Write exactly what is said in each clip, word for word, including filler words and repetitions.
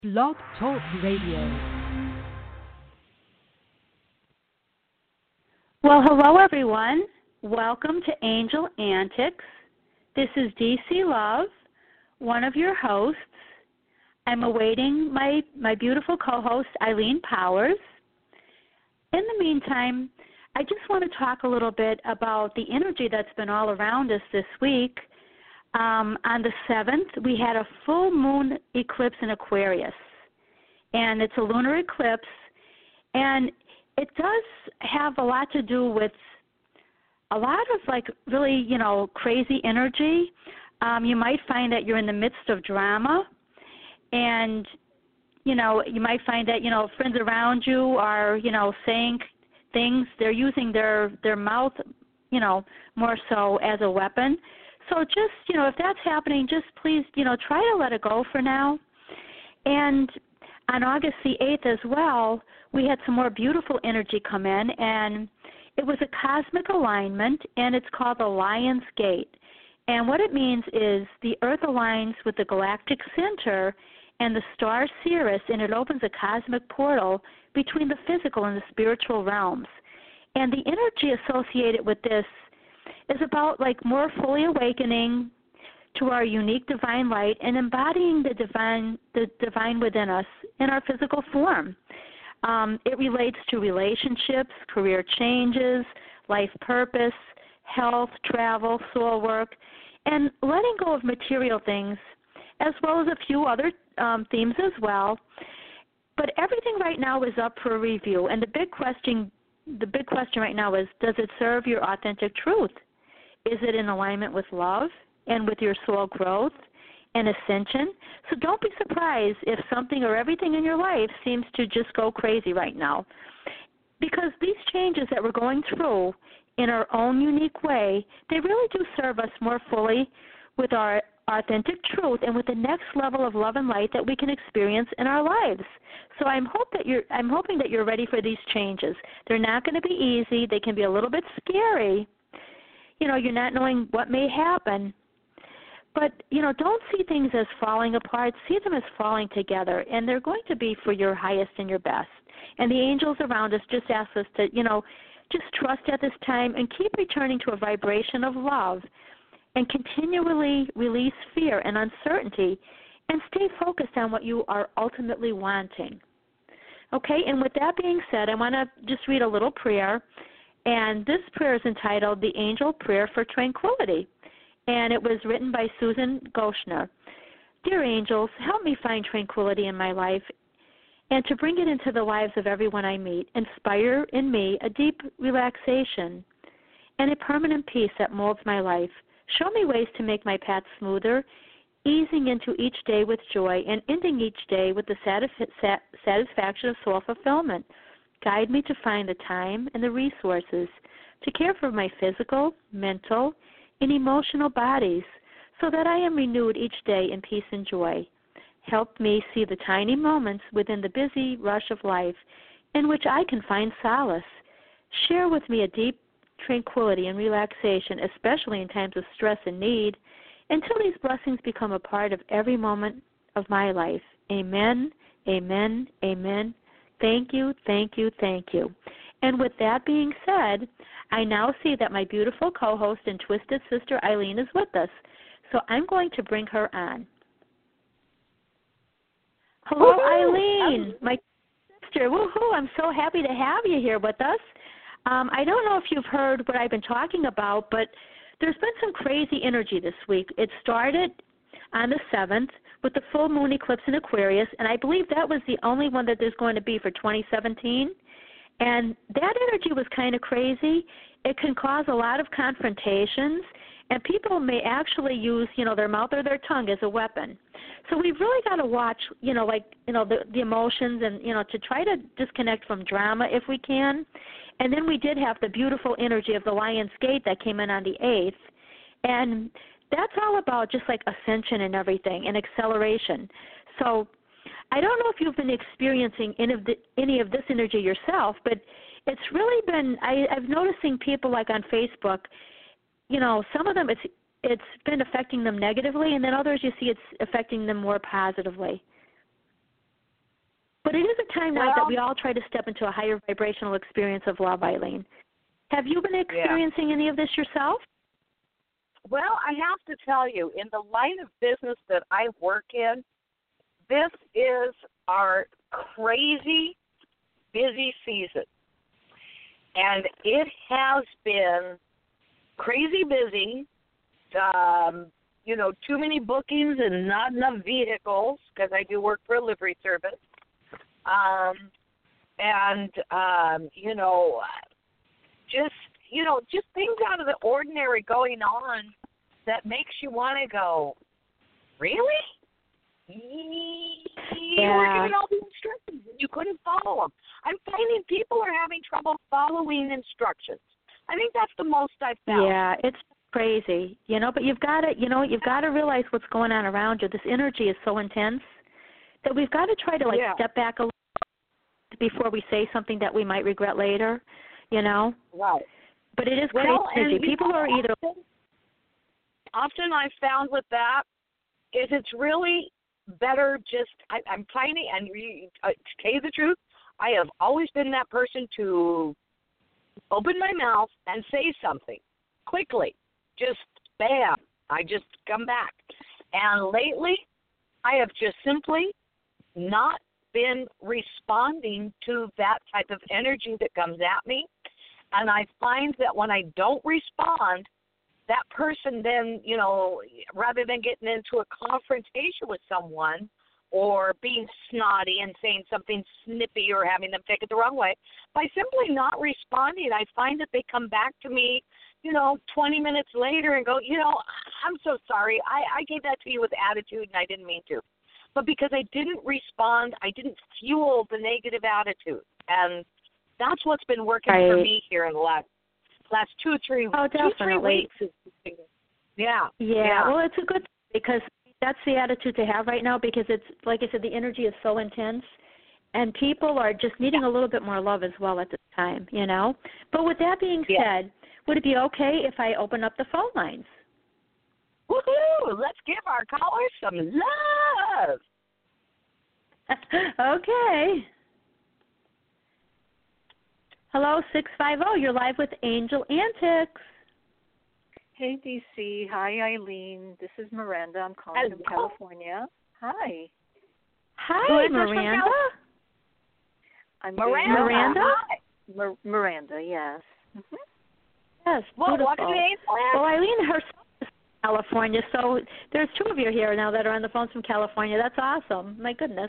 Blog Talk Radio. Well, hello, everyone. Welcome to Angel Antics. This is D C Love, one of your hosts. I'm awaiting my, my beautiful co-host, Eileen Powers. In the meantime, I just want to talk a little bit about the energy that's been all around us this week. Um, on the seventh, we had a full moon eclipse in Aquarius, and it's a lunar eclipse, and it does have a lot to do with a lot of, like, really, you know, crazy energy. Um, you might find that you're in the midst of drama, and, you know, you might find that, you know, friends around you are, you know, saying things. They're using their, their mouth, you know, more so as a weapon. So just, you know, if that's happening, just please, you know, try to let it go for now. And on August the eighth as well, we had some more beautiful energy come in, and it was a cosmic alignment, and it's called the Lion's Gate. And what it means is the Earth aligns with the galactic center and the star Sirius, and it opens a cosmic portal between the physical and the spiritual realms. And the energy associated with this is about, like, more fully awakening to our unique divine light and embodying the divine the divine within us in our physical form. Um, it relates to relationships, career changes, life purpose, health, travel, soul work, and letting go of material things, as well as a few other um, themes as well. But everything right now is up for review, and the big question the big question right now is, does it serve your authentic truth? Is it in alignment with love and with your soul growth and ascension? So don't be surprised if something or everything in your life seems to just go crazy right now. Because these changes that we're going through in our own unique way, they really do serve us more fully with our authentic truth and with the next level of love and light that we can experience in our lives. So I'm hope that you're I'm hoping that you're ready for these changes. They're not going to be easy. They can be a little bit scary. You know, you're not knowing what may happen. But, you know, don't see things as falling apart. See them as falling together, and they're going to be for your highest and your best. And the angels around us just ask us to, you know, just trust at this time and keep returning to a vibration of love and continually release fear and uncertainty and stay focused on what you are ultimately wanting. Okay, and with that being said, I want to just read a little prayer, and this prayer is entitled The Angel Prayer for Tranquility, and it was written by Susan Goshner. Dear angels, help me find tranquility in my life and to bring it into the lives of everyone I meet. Inspire in me a deep relaxation and a permanent peace that molds my life. Show me ways to make my path smoother, easing into each day with joy and ending each day with the satisf- satisfaction of soul fulfillment. Guide me to find the time and the resources to care for my physical, mental, and emotional bodies so that I am renewed each day in peace and joy. Help me see the tiny moments within the busy rush of life in which I can find solace. Share with me a deep tranquility and relaxation, especially in times of stress and need, until these blessings become a part of every moment of my life. Amen, amen, amen. Thank you, thank you, thank you. And with that being said, I now see that my beautiful co-host and twisted sister Eileen is with us. So I'm going to bring her on. Hello, Woo-hoo! Eileen, my sister. Woohoo! I'm so happy to have you here with us. Um, I don't know if you've heard what I've been talking about, but there's been some crazy energy this week. It started on the seventh with the full moon eclipse in Aquarius, and I believe that was the only one that there's going to be for twenty seventeen. And that energy was kind of crazy. It can cause a lot of confrontations, and people may actually use, you know, their mouth or their tongue as a weapon. So we've really got to watch, you know, like, you know, the, the emotions and, you know, to try to disconnect from drama if we can. And then we did have the beautiful energy of the Lion's Gate that came in on the eighth. And that's all about just like ascension and everything and acceleration. So I don't know if you've been experiencing any of, the, any of this energy yourself, but it's really been, I, I've noticing people like on Facebook, you know, some of them it's it's been affecting them negatively, and then others you see it's affecting them more positively. But it is a time now well, that we all try to step into a higher vibrational experience of love, Eileen. Have you been experiencing yeah. any of this yourself? Well, I have to tell you, in the line of business that I work in, this is our crazy busy season. And it has been crazy busy, um, you know, too many bookings and not enough vehicles, because I do work for a livery service. Um, and, um, you know, just, you know, just things out of the ordinary going on that makes you want to go, really? You Yeah. were given all the instructions and you couldn't follow them. I'm finding people are having trouble following instructions. I think that's the most I've found. Yeah, it's crazy, you know, but you've got to, you know, you've got to realize what's going on around you. This energy is so intense that we've got to try to, like, yeah. step back a little before we say something that we might regret later, you know? Right. But it is well, crazy. And, people know, are either... Often, often I've found with that is it's really better just, I, I'm finding, and re, uh, to tell you the truth, I have always been that person to open my mouth and say something quickly. Just bam, I just come back. And lately, I have just simply not been responding to that type of energy that comes at me. And I find that when I don't respond, that person then, you know, rather than getting into a confrontation with someone or being snotty and saying something snippy or having them take it the wrong way, by simply not responding, I find that they come back to me, you know, twenty minutes later and go, you know, I'm so sorry. I, I gave that to you with attitude and I didn't mean to. But because I didn't respond, I didn't fuel the negative attitude. And that's what's been working right. for me here in the last last two or three, oh, two, three definitely. weeks. Yeah. yeah. Yeah, well, it's a good thing because that's the attitude to have right now because it's, like I said, the energy is so intense. And people are just needing a little bit more love as well at this time, you know. But with that being yeah. said, would it be okay if I open up the phone lines? Woohoo! Let's give our callers some love. Okay. Hello, six five zero. You're live with Angel Antics. Hey, D C. Hi, Eileen. This is Miranda. I'm calling Hello. from California. Hi. Hi, Miranda. I'm Miranda. Miranda? Hi. Mir- Miranda, yes. Mm-hmm. Yes, well, beautiful. what are they well, Eileen herself is from California, so there's two of you here now that are on the phones from California. That's awesome. My goodness.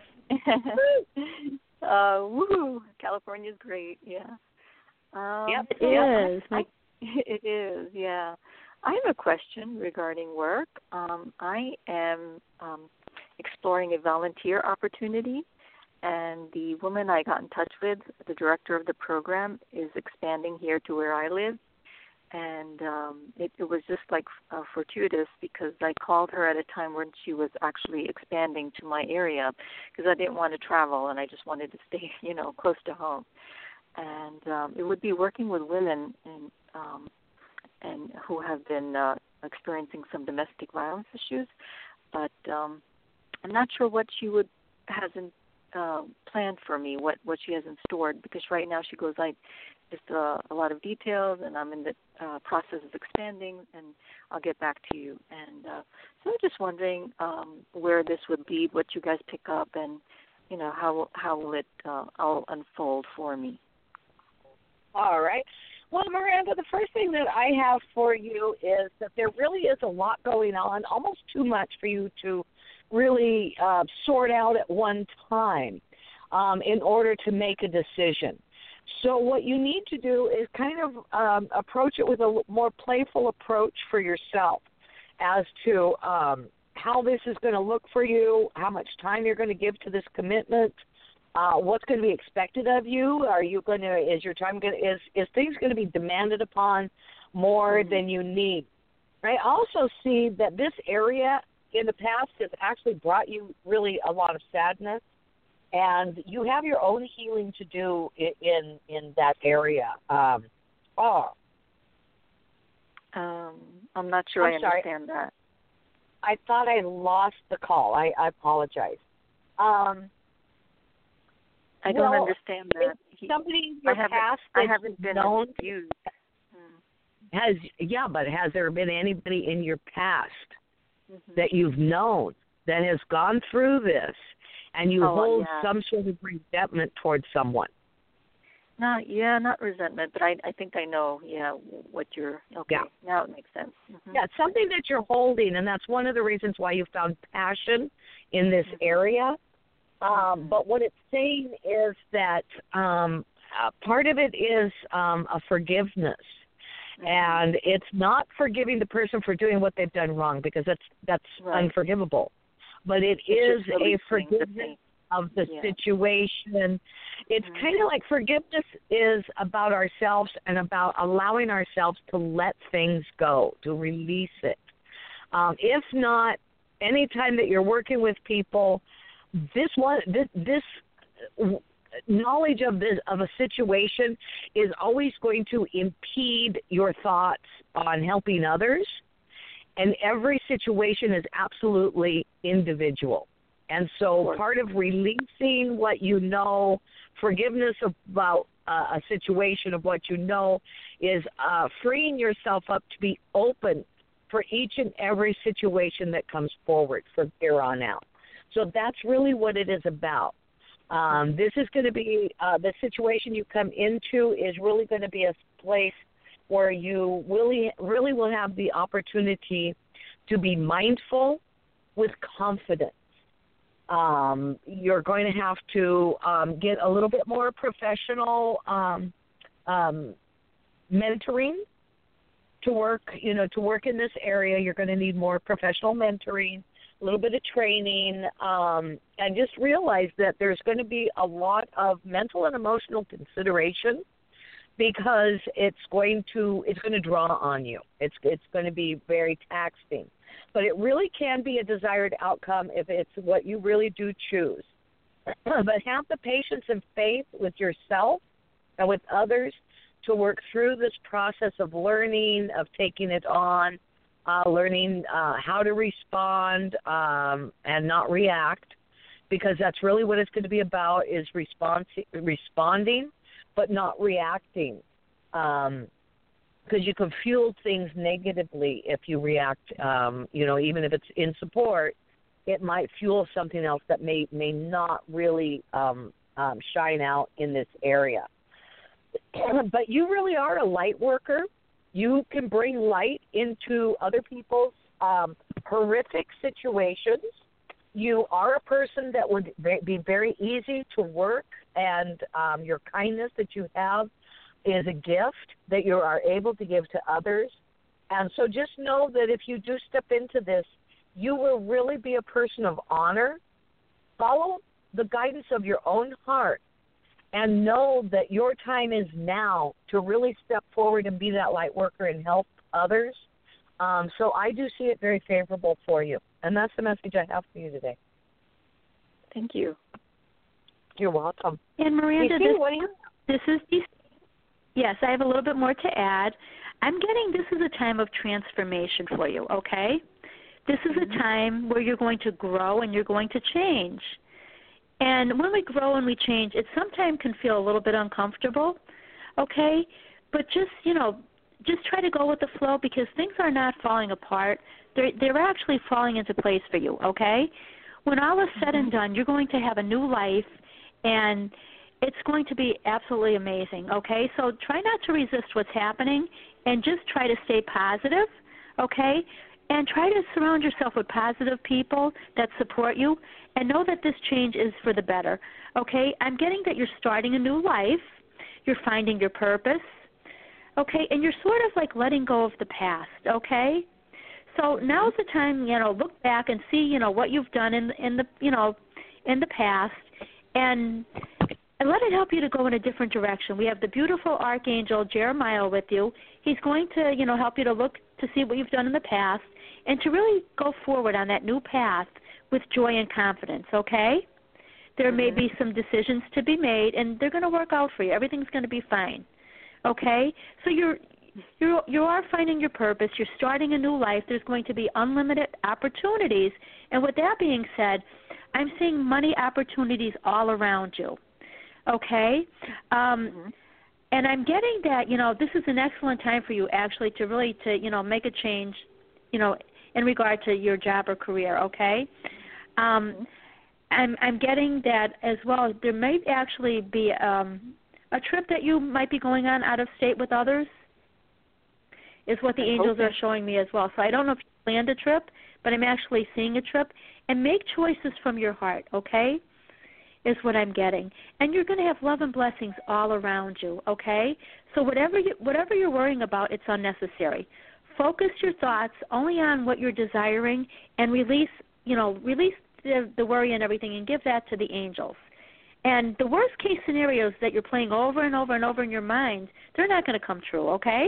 uh, woohoo. California's great, yeah. Um, yep, it yeah, is. I, I, it is, yeah. I have a question regarding work. Um, I am um, exploring a volunteer opportunity, and the woman I got in touch with, the director of the program, is expanding here to where I live. And um, it, it was just like uh, fortuitous because I called her at a time when she was actually expanding to my area because I didn't want to travel and I just wanted to stay, you know, close to home. And um, it would be working with women in, um, and who have been uh, experiencing some domestic violence issues. But um, I'm not sure what she would hasn't uh, planned for me, what, what she has in store, because right now she goes, I just uh, a lot of details, and I'm in the uh, process of expanding, and I'll get back to you. And uh, so I'm just wondering um, where this would lead, what you guys pick up, and you know how how will it uh, all unfold for me. All right. Well, Miranda, the first thing that I have for you is that there really is a lot going on, almost too much for you to really uh, sort out at one time um, in order to make a decision. So what you need to do is kind of um, approach it with a more playful approach for yourself as to um, how this is going to look for you, how much time you're going to give to this commitment, uh, what's going to be expected of you. Are you going to, is your time going to, is, is things going to be demanded upon more mm-hmm. than you need? I also see that this area in the past has actually brought you really a lot of sadness. And you have your own healing to do in in, in that area. Um, oh, um, I'm not sure I'm I sorry. understand that. I thought I lost the call. I, I apologize. Um, I well, don't understand that. He, somebody in your I past I that haven't been known abused. has yeah, but has there been anybody in your past Mm-hmm. that you've known that has gone through this, and you oh, hold yeah. some sort of resentment towards someone? Not yeah, not resentment, but I I think I know yeah what you're okay. Yeah. Now it makes sense. Mm-hmm. Yeah, it's something that you're holding, and that's one of the reasons why you found passion in this Mm-hmm. area. Um, Mm-hmm. but what it's saying is that um, uh, part of it is um, a forgiveness. Mm-hmm. And it's not forgiving the person for doing what they've done wrong, because that's that's right. unforgivable. But it it's is a forgiveness the of the yeah. situation. It's Mm-hmm. kind of like forgiveness is about ourselves and about allowing ourselves to let things go, to release it. Um, if not, anytime that you're working with people, this one, this, this knowledge of this of a situation is always going to impede your thoughts on helping others, and every situation is absolutely individual. And so part of releasing what you know, forgiveness about uh, a situation of what you know, is uh, freeing yourself up to be open for each and every situation that comes forward from here on out. So that's really what it is about. Um, this is going to be, uh, the situation you come into is really going to be a place where you really, really will have the opportunity to be mindful with confidence. Um, you're going to have to um, get a little bit more professional um, um, mentoring to work, you know, to work in this area. You're going to need more professional mentoring, a little bit of training, um, and just realize that there's going to be a lot of mental and emotional consideration, because it's going to it's going to draw on you. It's it's going to be very taxing, but it really can be a desired outcome if it's what you really do choose. But have the patience and faith with yourself and with others to work through this process of learning, of taking it on, Uh, learning uh, how to respond um, and not react, because that's really what it's going to be about, is response, responding but not reacting, because um, you can fuel things negatively if you react. Um, you know, even if it's in support, it might fuel something else that may, may not really um, um, shine out in this area. But you really are a light worker. You can bring light into other people's um, horrific situations. You are a person that would be very easy to work, and um, your kindness that you have is a gift that you are able to give to others. And so just know that if you do step into this, you will really be a person of honor. Follow the guidance of your own heart, and know that your time is now to really step forward and be that light worker and help others. Um, so I do see it very favorable for you. And that's the message I have for you today. Thank you. You're welcome. And Miranda, D C, this, what do you this is D C. Yes, I have a little bit more to add. I'm getting this is a time of transformation for you, okay? This is a time where you're going to grow and you're going to change. And when we grow and we change, it sometimes can feel a little bit uncomfortable, okay? But just, you know, just try to go with the flow, because things are not falling apart. They're, they're actually falling into place for you, okay? When all is said and done, you're going to have a new life, and it's going to be absolutely amazing, okay? So try not to resist what's happening, and just try to stay positive, okay? And try to surround yourself with positive people that support you, and know that this change is for the better, okay? I'm getting that you're starting a new life. You're finding your purpose, okay? And you're sort of like letting go of the past, okay? So now's the time, you know, look back and see, you know, what you've done in in the, you know, in the past, and and let it help you to go in a different direction. We have the beautiful Archangel Jeremiah with you. He's going to, you know, help you to look to see what you've done in the past and to really go forward on that new path with joy and confidence, okay? There mm-hmm. may be some decisions to be made, and they're going to work out for you. Everything's going to be fine, okay? So you're you you are finding your purpose. You're starting a new life. There's going to be unlimited opportunities. And with that being said, I'm seeing money opportunities all around you. Okay? Um, Mm-hmm. and I'm getting that, you know, this is an excellent time for you actually to really to, you know, make a change, you know, in regard to your job or career, okay? Um, Mm-hmm. I'm, I'm getting that as well. There may actually be um, a trip that you might be going on out of state with others, is what the I angels hope are that- showing me as well. So I don't know if you planned a trip, but I'm actually seeing a trip. And make choices from your heart, okay, is what I'm getting. And you're going to have love and blessings all around you, okay? So whatever, you, whatever you're worrying about, it's unnecessary. Focus your thoughts only on what you're desiring and release, you know, release the, the worry and everything and give that to the angels. And the worst case scenarios that you're playing over and over and over in your mind, they're not going to come true, okay?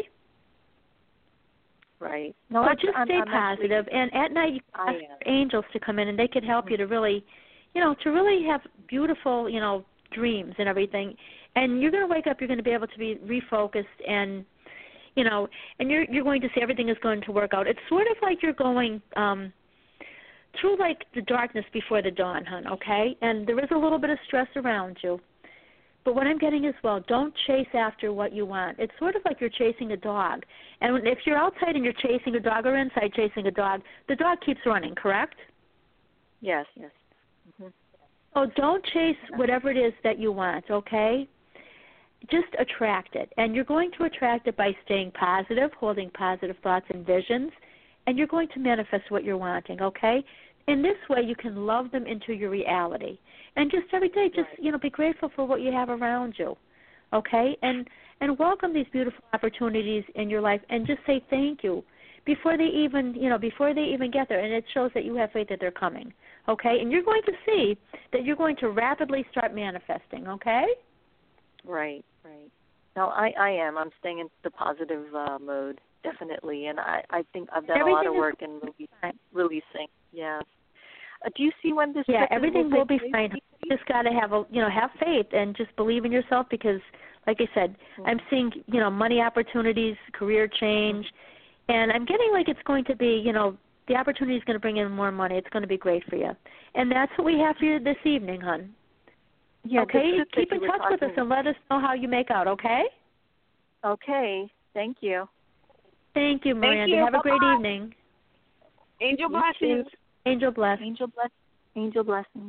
Right. No, No, so just I'm, stay I'm positive. Actually, and at night, you I can ask am. your angels to come in, and they can help you to really, you know, to really have beautiful, you know, dreams and everything. And you're going to wake up. You're going to be able to be refocused, and, you know, and you're you're going to see everything is going to work out. It's sort of like you're going um, through like the darkness before the dawn, hon. Okay, and there is a little bit of stress around you. But what I'm getting as well, don't chase after what you want. It's sort of like you're chasing a dog. And if you're outside and you're chasing a dog or inside chasing a dog, the dog keeps running, correct? Yes, yes. Mm-hmm. So don't chase whatever it is that you want, okay? Just attract it. And you're going to attract it by staying positive, holding positive thoughts and visions, and you're going to manifest what you're wanting, okay? In this way, you can love them into your reality. And just every day, just, Right. you know, be grateful for what you have around you, okay? And and welcome these beautiful opportunities in your life and just say thank you before they even, you know, before they even get there. And it shows that you have faith that they're coming, okay? And you're going to see that you're going to rapidly start manifesting, okay? Right, right. No, I, I am. I'm staying in the positive uh, mode, definitely. And I, I think I've done Everything a lot of is work in release, fine. releasing. Yes. Uh, do you see when this Yeah, trip is- everything will be take fine. place? You just got to have a, you know, have faith and just believe in yourself because, like I said, Mm-hmm. I'm seeing, you know, money opportunities, career change, and I'm getting like it's going to be, you know, the opportunity is going to bring in more money. It's going to be great for you, and that's what we have for you this evening, hon. Yeah, the okay, trip that keep you in were touch with us talking- and let us know how you make out. Okay. Okay, thank you. Thank you, Miranda. you. Have a great Bye-bye. evening. Angel You blessings. too. Angel bless. Angel bless. Angel blessings.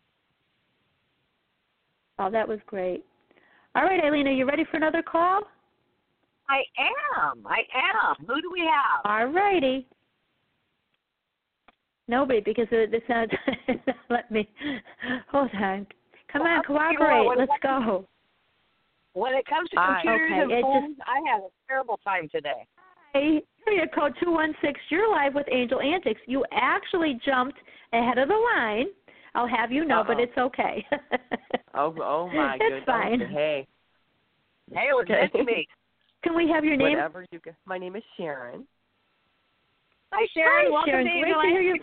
Oh, that was great. All right, Eileen, are you ready for another call? I am. I am. Who do we have? All righty. Nobody, because it, it's not. Let me. Hold on. Come on, Well, you know cooperate. what, Let's when- go. When it comes to Hi. computers Okay, and it phones, I had a terrible time today. Hey, area code two one six. You're live with Angel Antics. You actually jumped ahead of the line. I'll have you know, but Uh-oh. it's okay. Oh, oh my It's goodness. fine. Hey, Hey, it was meant to be. Can we have your name? whatever you get. My name is Sharon. Hi, Sharon. Hi, Welcome Sharon. to Great Angel to hear you. Antics.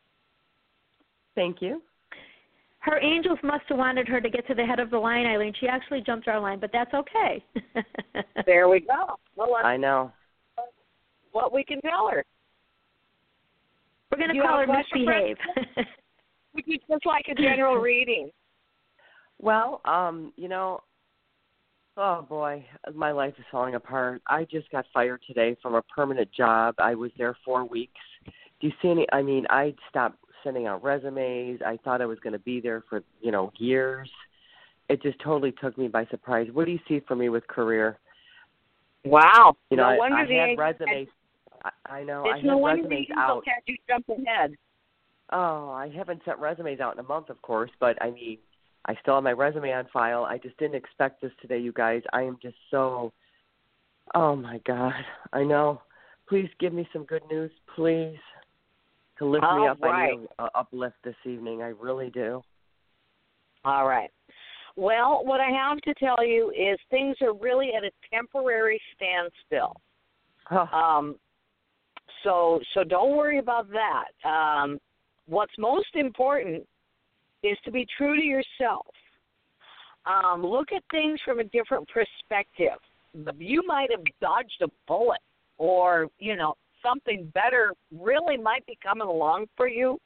Thank you. Her angels must have wanted her to get to the head of the line, Eileen. She actually jumped our line, but that's okay. There we go. Well, let's, I know. what we can tell her. We're going to You call her have a question, Misbehave. Which is just like a general reading. Well, um, you know, oh boy, my life is falling apart. I just got fired today from a permanent job. I was there four weeks. Do you see any? I mean, I stopped sending out resumes. I thought I was going to be there for, you know, years. It just totally took me by surprise. What do you see for me with career? Wow. You know, no I, wonder I the had angel resumes. I, I know. I It's had no wonder the resumes angel out. had you jump ahead. Oh, I haven't sent resumes out in a month, of course, but I mean, I still have my resume on file. I just didn't expect this today, you guys. I am just so, oh my God. I know. Please give me some good news, please, to lift me All up. right. I need an uplift this evening. I really do. All right. Well, what I have to tell you is things are really at a temporary standstill. Oh, Um, so so don't worry about that. Um, what's most important is to be true to yourself. Um, look at things from a different perspective. You might have dodged a bullet, or you know something better really might be coming along for you.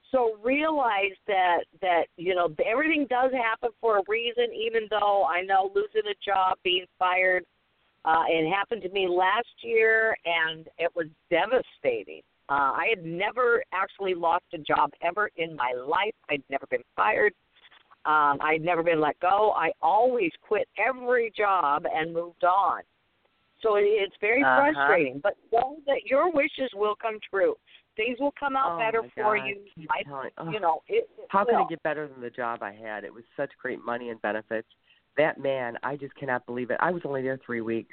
So realize that, that, you know, everything does happen for a reason, even though I know losing a job, being fired, uh, it happened to me last year, and it was devastating. Uh, I had never actually lost a job ever in my life. I'd never been fired. Um, I'd never been let go. I always quit every job and moved on. So it, it's very uh-huh. frustrating. But know that your wishes will come true. Things will come out oh better for God. you. Keep I, telling, oh. you know, it, it How will. can it get better than the job I had? It was such great money and benefits. That man, I just cannot believe it. I was only there three weeks.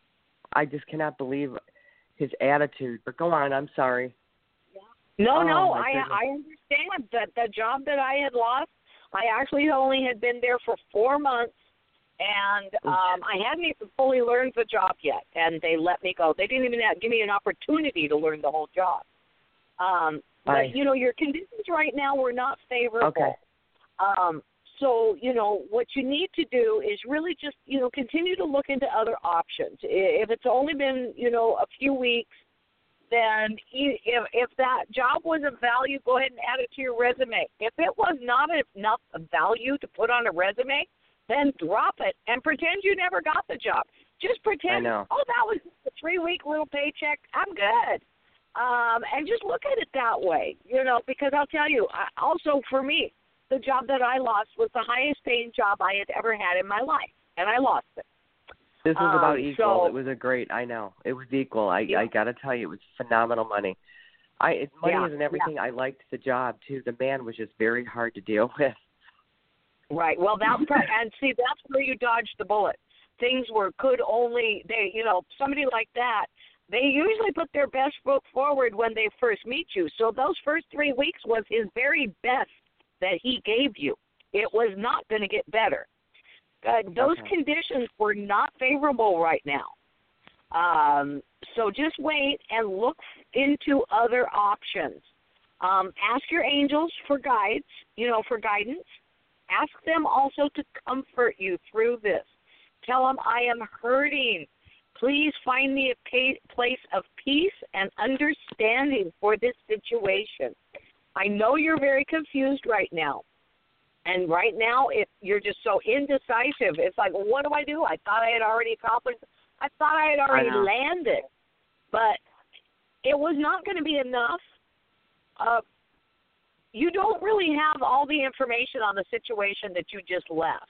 I just cannot believe his attitude. But go on, I'm sorry. No, oh, no, I goodness. I understand that the job that I had lost, I actually only had been there for four months, and um, I hadn't even fully learned the job yet, and they let me go. They didn't even have, give me an opportunity to learn the whole job. Um, but, I, you know, your conditions right now were not favorable. Okay. Um, so, you know, what you need to do is really just, you know, continue to look into other options. If it's only been, you know, a few weeks, then if, if that job was of value, go ahead and add it to your resume. If it was not enough of value to put on a resume, then drop it and pretend you never got the job. Just pretend, oh, that was a three-week little paycheck. I'm good. Um, and just look at it that way, you know, because I'll tell you, I, also for me, the job that I lost was the highest paying job I had ever had in my life, and I lost it. This was about um, equal. So, it was a great, I know. It was equal. I, yeah. I got to tell you, it was phenomenal money. I it, Money yeah, isn't everything. yeah. I liked the job, too. The man was just very hard to deal with. Right. Well, that's and see, that's where you dodged the bullet. Things were could only they, you know, somebody like that. They usually put their best foot forward when they first meet you. So those first three weeks was his very best that he gave you. It was not going to get better. Uh, those okay. conditions were not favorable right now. Um, so just wait and look into other options. Um, ask your angels for guides, you know, for guidance. Ask them also to comfort you through this. Tell them, I am hurting. Please find me a pa- place of peace and understanding for this situation. I know you're very confused right now. And right now, if you're just so indecisive, it's like, well, what do I do? I thought I had already accomplished. I thought I had already I landed. But it was not going to be enough. Uh, you don't really have all the information on the situation that you just left.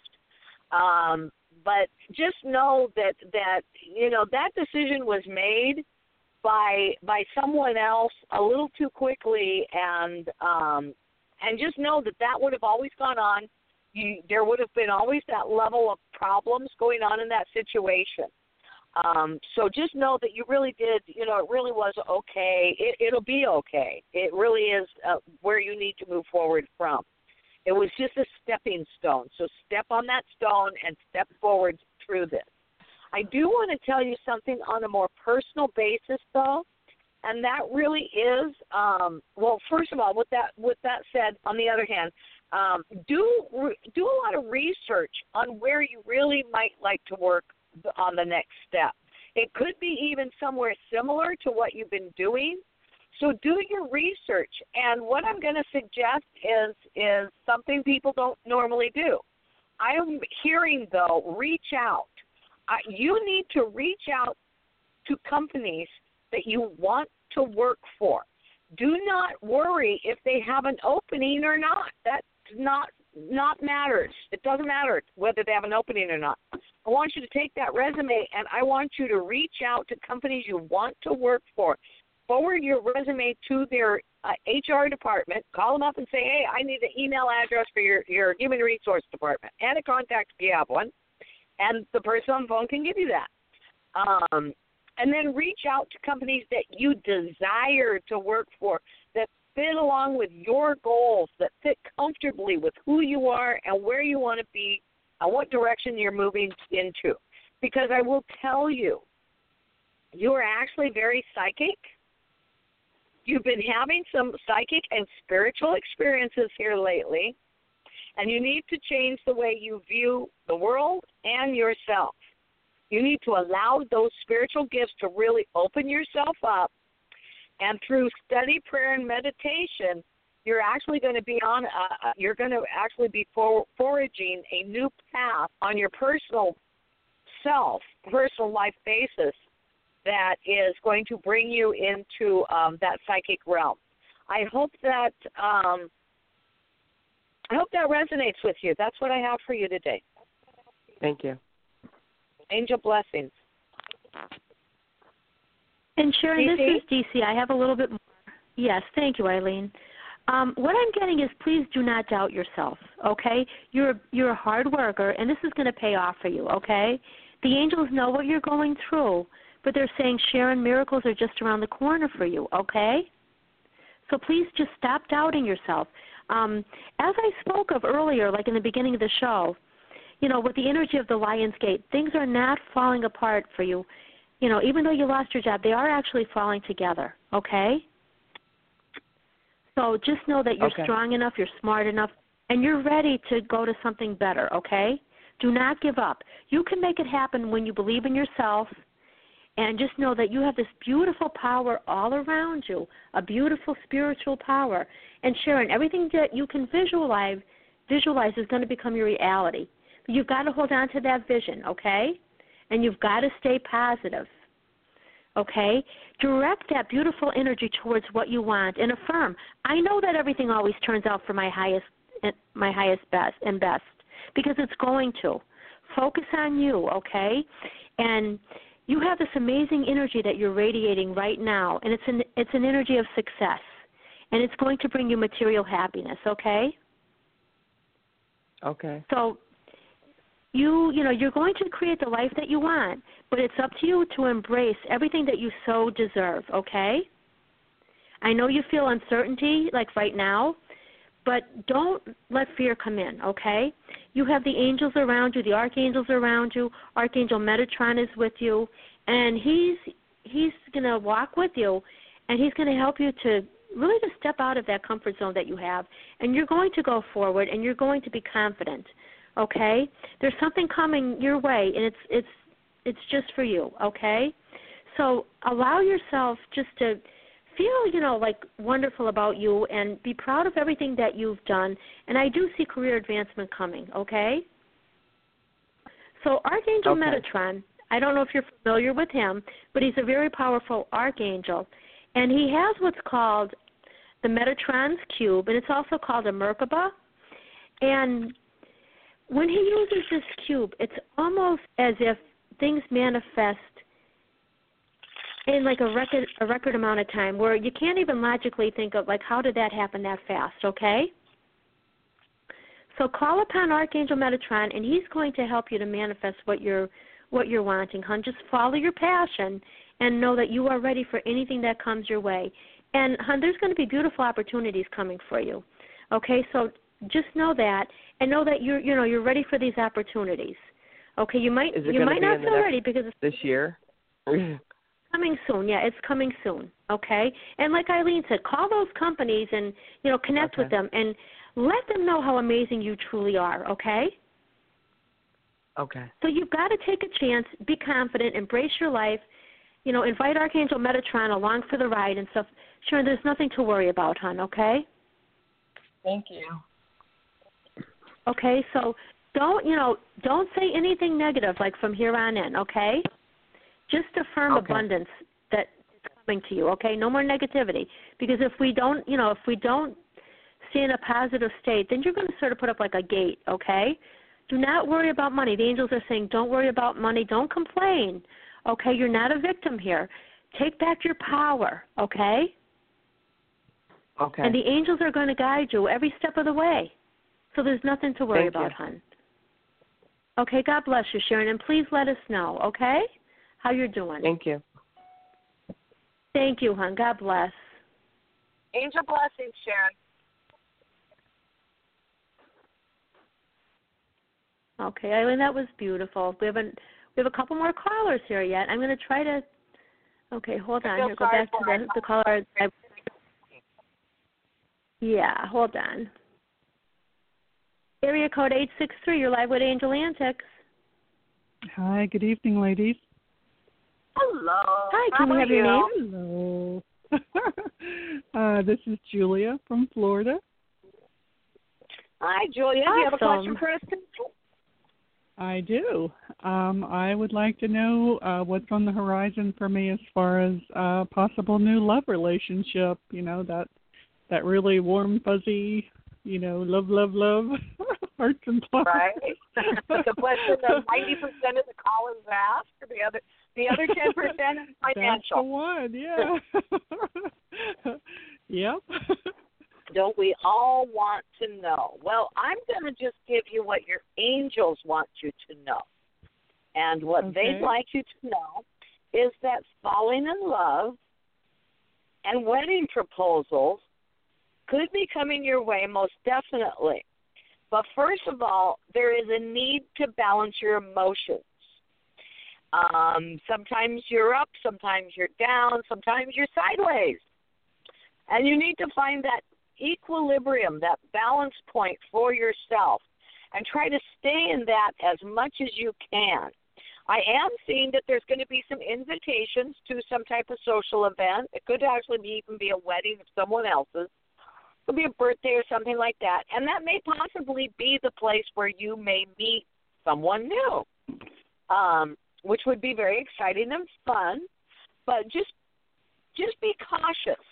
Um, but just know that, that, you know, that decision was made by by someone else a little too quickly, and um, and just know that that would have always gone on. You, there would have been always that level of problems going on in that situation. Um, so just know that you really did, you know, it really was okay. It, it'll be okay. It really is uh, where you need to move forward from. It was just a stepping stone. So step on that stone and step forward through this. I do want to tell you something on a more personal basis, though, and that really is, um, well, first of all, with that with that said, on the other hand, um, do do a lot of research on where you really might like to work on the next step. It could be even somewhere similar to what you've been doing. So do your research. And what I'm going to suggest is is something people don't normally do. I am hearing, though, reach out. Uh, you need to reach out to companies that you want to work for. Do not worry if they have an opening or not. That's not not matters. It doesn't matter whether they have an opening or not. I want you to take that resume and I want you to reach out to companies you want to work for. Forward your resume to their uh, H R department. Call them up and say, hey, I need an email address for your, your human resource department and a contact if you have one. And the person on the phone can give you that. Um, and then reach out to companies that you desire to work for, that fit along with your goals, that fit comfortably with who you are and where you want to be and what direction you're moving into. Because I will tell you, you are actually very psychic. You've been having some psychic and spiritual experiences here lately, and you need to change the way you view the world and yourself. You need to allow those spiritual gifts to really open yourself up, and through study, prayer, and meditation, you're actually going to be on, a, you're going to actually be for, foraging a new path on your personal self, personal life basis that is going to bring you into um, that psychic realm. I hope that um, I hope that resonates with you. That's what I have for you today. Thank you. Angel blessings. And Sharon, D C? this is D C. I have a little bit more. Yes, thank you, Eileen. Um, what I'm getting is please do not doubt yourself, okay? You're, you're a hard worker, and this is going to pay off for you, okay? The angels know what you're going through, but they're saying, Sharon, miracles are just around the corner for you, okay? So please just stop doubting yourself. Um, as I spoke of earlier, like in the beginning of the show, you know, with the energy of the Lion's Gate, things are not falling apart for you. You know, even though you lost your job, they are actually falling together, okay? So just know that you're okay. strong enough, you're smart enough, and you're ready to go to something better, okay? Do not give up. You can make it happen when you believe in yourself, and just know that you have this beautiful power all around you, a beautiful spiritual power. And Sharon, everything that you can visualize, visualize is going to become your reality. But you've got to hold on to that vision, okay? And you've got to stay positive. Okay? Direct that beautiful energy towards what you want and affirm, I know that everything always turns out for my highest my highest best and best, because it's going to. Focus on you, okay? And you have this amazing energy that you're radiating right now, and it's an it's an energy of success, and it's going to bring you material happiness, okay? Okay. So You, you know, you're going to create the life that you want, but it's up to you to embrace everything that you so deserve, okay? I know you feel uncertainty, like right now, but don't let fear come in, okay? You have the angels around you, the archangels around you. Archangel Metatron is with you, and he's he's going to walk with you, and he's going to help you to really to step out of that comfort zone that you have, and you're going to go forward, and you're going to be confident. Okay, there's something coming your way, and it's it's it's just for you. Okay, so allow yourself just to feel, you know, like wonderful about you, and be proud of everything that you've done. And I do see career advancement coming. Okay, so Archangel okay. Metatron. I don't know if you're familiar with him, but he's a very powerful archangel, and he has what's called the Metatron's cube, and it's also called a Merkaba, and when he uses this cube, it's almost as if things manifest in like a record a record amount of time, where you can't even logically think of, like, how did that happen that fast, okay? So call upon Archangel Metatron, and he's going to help you to manifest what you're what you're wanting, hon. Just follow your passion and know that you are ready for anything that comes your way. And, hon, there's going to be beautiful opportunities coming for you, okay? So just know that, and know that you're you know you're ready for these opportunities. Okay, you might Is it you might be not in feel the next, ready because it's this year. coming soon. Yeah, it's coming soon. Okay, and like Eileen said, call those companies and you know connect okay. with them and let them know how amazing you truly are. Okay. Okay. So you've got to take a chance, be confident, embrace your life. You know, invite Archangel Metatron along for the ride and stuff. Sure, there's nothing to worry about, hon. Okay. Thank you. Okay, so don't, you know, don't say anything negative, like, from here on in, okay? Just affirm okay. abundance that is coming to you, okay? No more negativity. Because if we don't, you know, if we don't stay in a positive state, then you're going to sort of put up like a gate, okay? Do not worry about money. The angels are saying don't worry about money. Don't complain, okay? You're not a victim here. Take back your power, okay? Okay. And the angels are going to guide you every step of the way. So there's nothing to worry Thank about, you. hon. Okay, God bless you, Sharon, and please let us know, okay, how you're doing. Thank you. Thank you, hon. God bless. Angel blessings, Sharon. Okay, Eileen, that was beautiful. We haven't we have a couple more callers here yet. I'm going to try to. Okay, hold on. Here, go back to the the caller. Yeah, hold on. Area code eight six three, you're live with Angel Antics. Hi, good evening, ladies. Hello. Hi, How can we are have you? your name? Hello. uh, this is Julia from Florida. Hi, Julia. Awesome. Do you have a question for us? I do. Um, I would like to know uh, what's on the horizon for me as far as uh, possible new love relationship. You know, that that really warm, fuzzy, you know, love, love, love, hearts and flowers. Right. The question that ninety percent of the callers ask, the other the other ten percent is financial. That's the one, yeah. Yep. Don't we all want to know? Well, I'm going to just give you what your angels want you to know. And what okay. they'd like you to know is that falling in love and wedding proposals could be coming your way, most definitely. But first of all, there is a need to balance your emotions. Um, sometimes you're up, sometimes you're down, sometimes you're sideways. And you need to find that equilibrium, that balance point for yourself, and try to stay in that as much as you can. I am seeing that there's going to be some invitations to some type of social event. It could actually be, even be a wedding of someone else's. It could be a birthday or something like that. And that may possibly be the place where you may meet someone new, um, which would be very exciting and fun. But just just be cautious.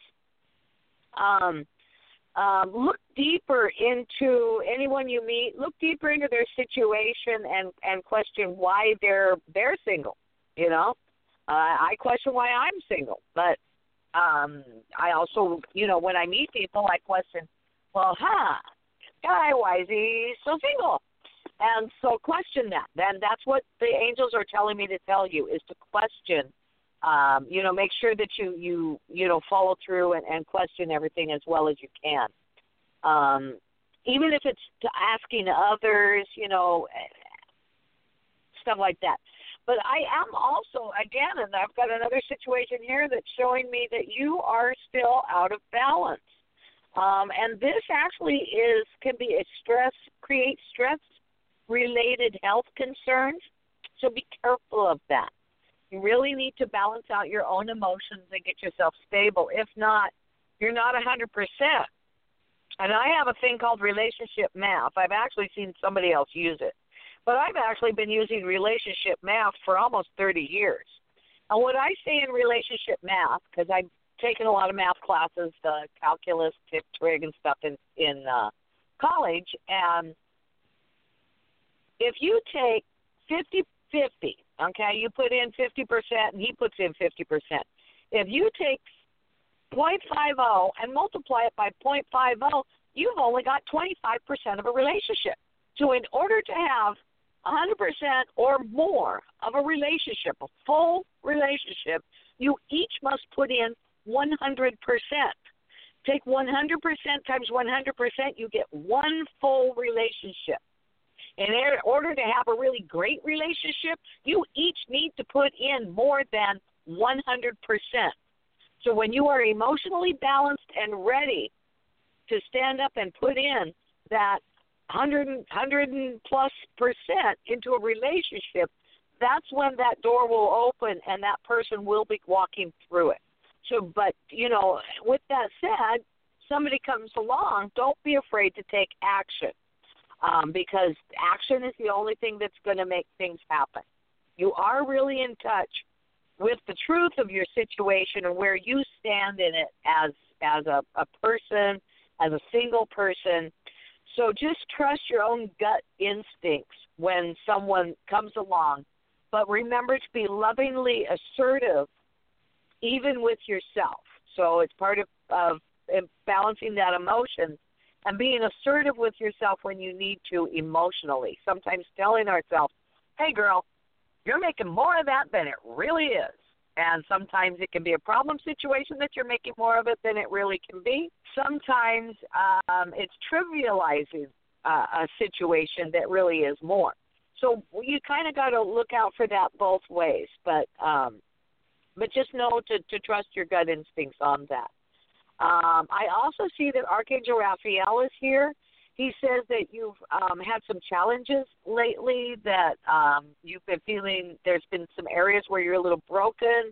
Um, um, look deeper into anyone you meet. Look deeper into their situation and, and question why they're they're single. You know, uh, I question why I'm single, but um, I also, you know, when I meet people, I question, well, huh, guy, why is he so single? And so question that. Then that's what the angels are telling me to tell you, is to question. Um, you know, make sure that you, you, you know, follow through and, and question everything as well as you can. Um, even if it's to asking others, you know, stuff like that. But I am also, again, and I've got another situation here that's showing me that you are still out of balance. Um, and this actually is, can be a stress, create stress-related health concerns. So be careful of that. You really need to balance out your own emotions and get yourself stable. If not, you're not one hundred percent. And I have a thing called relationship math. I've actually seen somebody else use it. But I've actually been using relationship math for almost thirty years. And what I say in relationship math, because I've taken a lot of math classes, the calculus, tip, trig, and stuff in, in uh, college, and if you take fifty-fifty, okay, you put in fifty percent and he puts in fifty percent. If you take zero point five zero and multiply it by zero point five zero, you've only got twenty-five percent of a relationship. So in order to have one hundred percent or more of a relationship, a full relationship, you each must put in one hundred percent. Take one hundred percent times one hundred percent, you get one full relationship. In order to have a really great relationship, you each need to put in more than one hundred percent. So when you are emotionally balanced and ready to stand up and put in that one hundred, one hundred plus percent into a relationship, that's when that door will open and that person will be walking through it. So, but, you know, with that said, somebody comes along, don't be afraid to take action. Um, because action is the only thing that's going to make things happen. You are really in touch with the truth of your situation and where you stand in it as as a, a person, as a single person. So just trust your own gut instincts when someone comes along. But remember to be lovingly assertive even with yourself. So it's part of, of balancing that emotion and being assertive with yourself when you need to emotionally. Sometimes telling ourselves, hey, girl, you're making more of that than it really is. And sometimes it can be a problem situation that you're making more of it than it really can be. Sometimes um, it's trivializing uh, a situation that really is more. So you kind of got to look out for that both ways. But um, but just know to, to trust your gut instincts on that. Um, I also see that Archangel Raphael is here. He says that you've um, had some challenges lately, that um, you've been feeling there's been some areas where you're a little broken.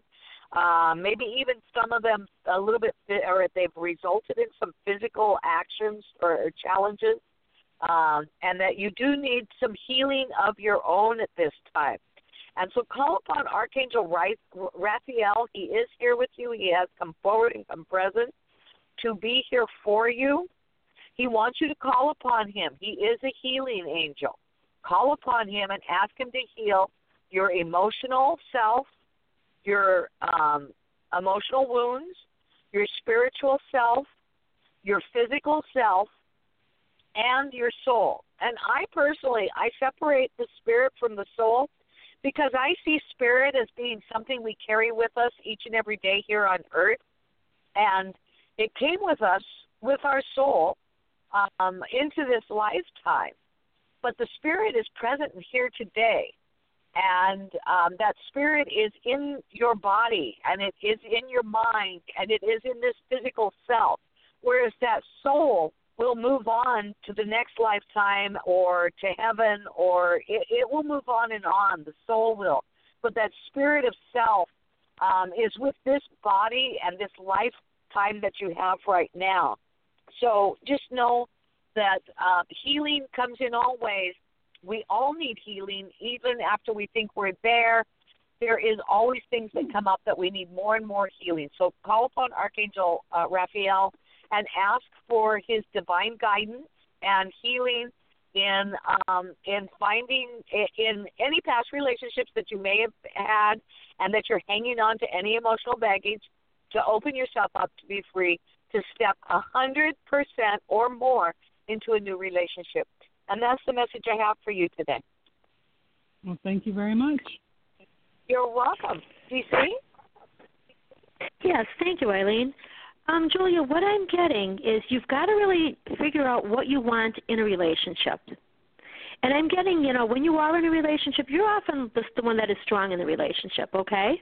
Uh, maybe even some of them a little bit, or they've resulted in some physical actions or, or challenges, um, and that you do need some healing of your own at this time. And so call upon Archangel Raphael. He is here with you. He has come forward and come present to be here for you. He wants you to call upon him. He is a healing angel. Call upon him and ask him to heal your emotional self, your um, emotional wounds, your spiritual self, your physical self, and your soul. And I personally, I separate the spirit from the soul because I see spirit as being something we carry with us each and every day here on earth. And it came with us, with our soul, um, into this lifetime. But the spirit is present here today. And um, that spirit is in your body, and it is in your mind, and it is in this physical self, whereas that soul will move on to the next lifetime or to heaven, or it, it will move on and on. The soul will. But that spirit of self um, is with this body and this lifetime that you have right now. So just know that uh, healing comes in all ways. We all need healing, even after we think we're there. There is always things that come up that we need more and more healing. So call upon Archangel uh, Raphael and ask for his divine guidance and healing in um, in finding in any past relationships that you may have had and that you're hanging on to any emotional baggage, to open yourself up to be free, to step one hundred percent or more into a new relationship. And that's the message I have for you today. Well, thank you very much. You're welcome. D C? Yes, thank you, Eileen. Um, Julia, what I'm getting is you've got to really figure out what you want in a relationship. And I'm getting, you know, when you are in a relationship, you're often the, the one that is strong in the relationship, okay?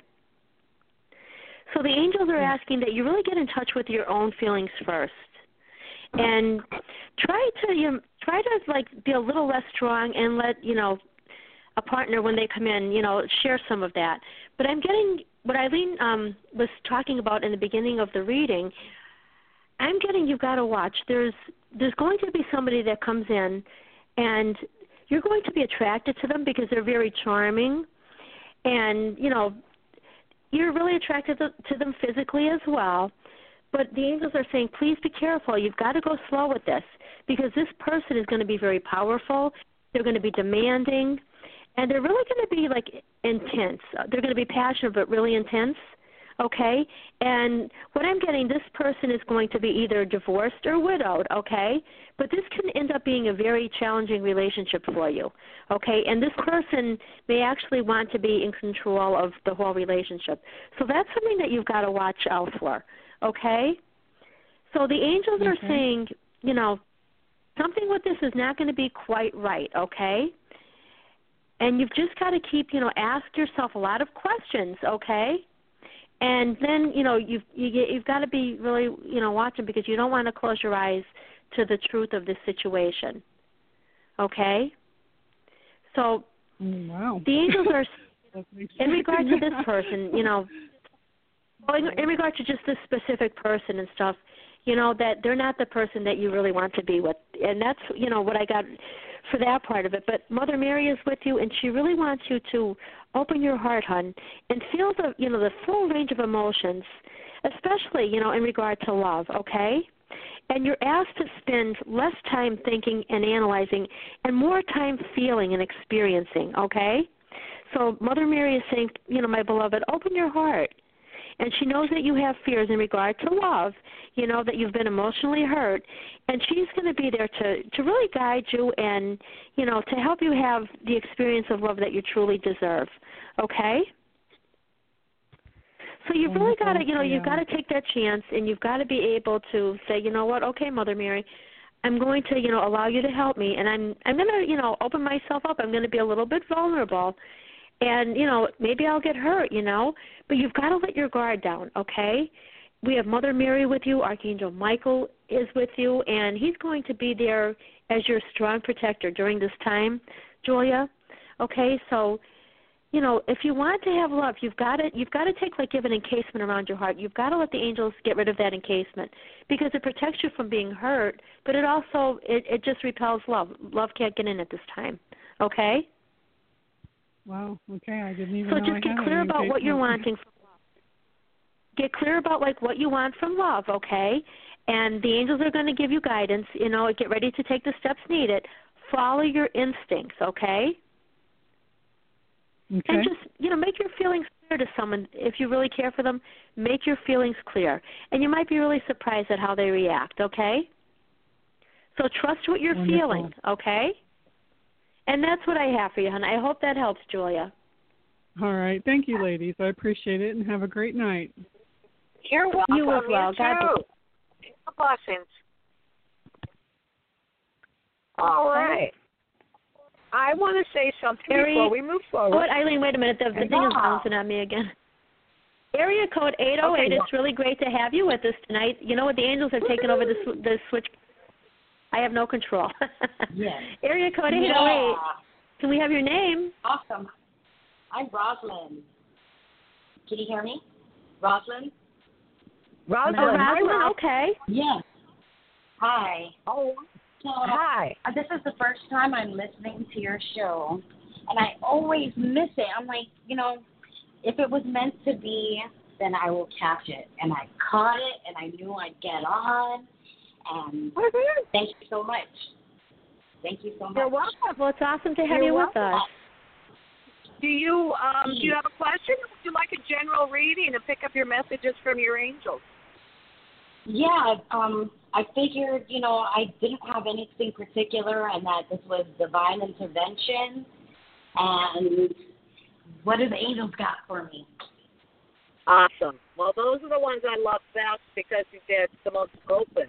So the angels are asking that you really get in touch with your own feelings first. And try to you know, try to like be a little less strong and let, you know, a partner when they come in, you know, share some of that. But I'm getting what Eileen um, was talking about in the beginning of the reading. I'm getting you've got to watch. There's there's going to be somebody that comes in, and you're going to be attracted to them because they're very charming, and you know, you're really attracted to, to them physically as well. But the angels are saying, please be careful. You've got to go slow with this because this person is going to be very powerful. They're going to be demanding, and they're really going to be, like, intense. They're going to be passionate but really intense, okay? And what I'm getting, this person is going to be either divorced or widowed, okay? But this can end up being a very challenging relationship for you, okay? And this person may actually want to be in control of the whole relationship. So that's something that you've got to watch out for. Okay? So the angels okay. are saying, you know, something with this is not going to be quite right, okay? And you've just got to keep, you know, ask yourself a lot of questions, okay? And then, you know, you've, you, you've got to be really, you know, watching because you don't want to close your eyes to the truth of this situation, okay? So wow. the angels are, in regard to this person, you know, Well, in, in regard to just this specific person and stuff, you know, that they're not the person that you really want to be with. And that's, you know, what I got for that part of it. But Mother Mary is with you, and she really wants you to open your heart, hon, and feel the, you know, the full range of emotions, especially, you know, in regard to love, okay? And you're asked to spend less time thinking and analyzing and more time feeling and experiencing, okay? So Mother Mary is saying, you know, my beloved, open your heart. And she knows that you have fears in regard to love, you know, that you've been emotionally hurt. And she's going to be there to, to really guide you and, you know, to help you have the experience of love that you truly deserve. Okay? So you've really got to, you know, you've got to take that chance, and you've got to be able to say, you know what, okay, Mother Mary, I'm going to, you know, allow you to help me. And I'm, I'm going to, you know, open myself up. I'm going to be a little bit vulnerable. And, you know, maybe I'll get hurt, you know, but you've got to let your guard down, okay? We have Mother Mary with you. Archangel Michael is with you, and he's going to be there as your strong protector during this time, Julia. Okay, so, you know, if you want to have love, you've got to you've got to take like give an encasement around your heart. You've got to let the angels get rid of that encasement because it protects you from being hurt, but it also it, it just repels love. Love can't get in at this time. Okay? Wow. Okay, I didn't even so know just I get had clear an about what you're encasement. wanting from love. Get clear about like what you want from love, okay? And the angels are going to give you guidance. You know, get ready to take the steps needed. Follow your instincts, okay? Okay. And just, you know, make your feelings clear to someone. If you really care for them, make your feelings clear. And you might be really surprised at how they react, okay? So trust what you're Wonderful. feeling, okay? And that's what I have for you, hon. I hope that helps, Julia. All right. Thank you, ladies. I appreciate it, and have a great night. You're welcome. You as well. You God too. Blessings. All right. I want to say something Area, before we move forward. Oh, Eileen, wait a minute. The, the thing is bouncing on me again. Area code eight oh eight. Okay. It's really great to have you with us tonight. You know what? The angels have taken over the, sw- the switch. I have no control. Yes. Area code eight oh eight. Yeah. Can we have your name? Awesome. I'm Rosalind. Can you hear me? Rosalind? Rosalind. Oh, Hi, Rosalind. Ros- Okay. Yes. Hi. Oh, So, hi. uh, this is the first time I'm listening to your show, and I always miss it. I'm like, you know, if it was meant to be, then I will catch it. And I caught it, and I knew I'd get on. And thank you so much. Thank you so much. You're welcome. Well, it's awesome to have You're you with welcome. us. Do you um, do you have a question? Or would you like a general reading and pick up your messages from your angels? Yeah, um, I figured, you know, I didn't have anything particular and that this was divine intervention. And what do the angels got for me? Awesome. Well, those are the ones I love best because they're the most open.